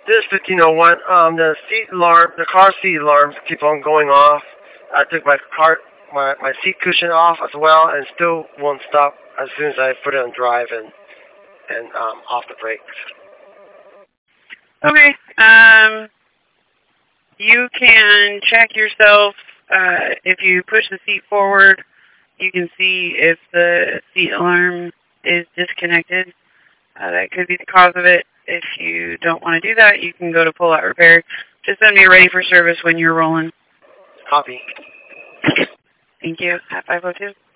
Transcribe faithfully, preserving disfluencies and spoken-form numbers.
This is fifteen oh one. Um, the seat alarm, the car seat alarms keep on going off. I took my car, my, my seat cushion off as well, and still won't stop as soon as I put it on drive and and um, off the brakes. Okay. Um, you can check yourself. Uh, if you push the seat forward, you can see if the seat alarm is disconnected. Uh, that could be the cause of it. If you don't want to do that, you can go to pull out repair. Just send me ready for service when you're rolling. Copy. Thank you. At five oh two.